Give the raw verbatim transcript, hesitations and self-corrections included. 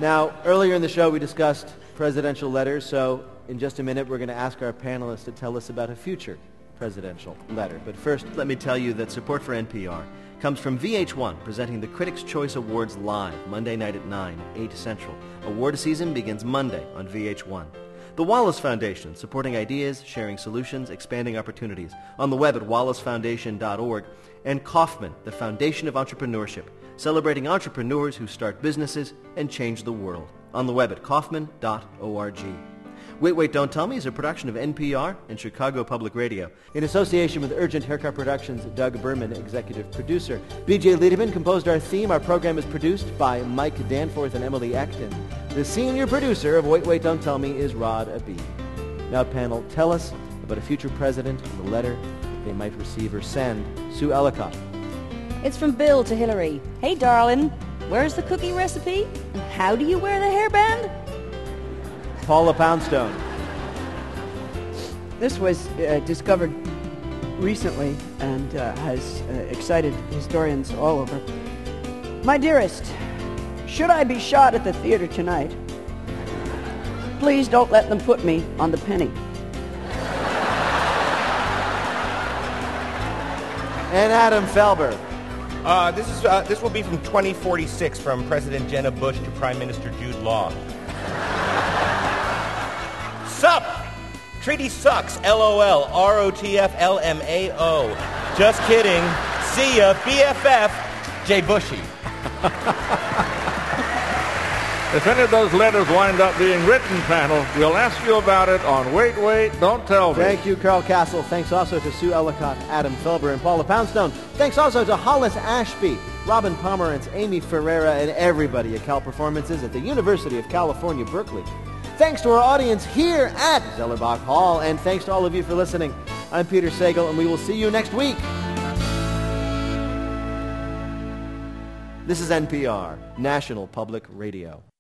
Now, earlier in the show we discussed presidential letters, so in just a minute we're going to ask our panelists to tell us about a future presidential letter. But first, let me tell you that support for N P R comes from V H one, presenting the Critics' Choice Awards live, Monday night at nine, eight Central. Award season begins Monday on V H one. The Wallace Foundation, supporting ideas, sharing solutions, expanding opportunities. On the web at wallace foundation dot org. And Kauffman, the Foundation of Entrepreneurship, celebrating entrepreneurs who start businesses and change the world. On the web at kaufman dot org. Wait, Wait, Don't Tell Me is a production of N P R and Chicago Public Radio. In association with Urgent Haircut Productions, Doug Berman, executive producer. B J Liederman composed our theme. Our program is produced by Mike Danforth and Emily Acton. The senior producer of Wait, Wait, Don't Tell Me is Rod Abib. Now, panel, tell us about a future president and the letter they might receive or send. Sue Ellicott. It's from Bill to Hillary. Hey, darling, where's the cookie recipe? And how do you wear the hairband? Paula Poundstone. This was uh, discovered recently and uh, has uh, excited historians all over. My dearest, should I be shot at the theater tonight? Please don't let them put me on the penny. And Adam Felber. Uh, this is uh, this will be from twenty forty-six, from President Jenna Bush to Prime Minister Jude Law. Sup? Treaty sucks. L O L. R O T F L M A O. Just kidding. See ya. B F F. Jay Bushy. If any of those letters wind up being written, panel, we'll ask you about it on Wait, Wait, Don't Tell Me. Thank you, Carl Castle. Thanks also to Sue Ellicott, Adam Felber, and Paula Poundstone. Thanks also to Hollis Ashby, Robin Pomerantz, Amy Ferreira, and everybody at Cal Performances at the University of California, Berkeley. Thanks to our audience here at Zellerbach Hall, and thanks to all of you for listening. I'm Peter Sagal, and we will see you next week. This is N P R, National Public Radio.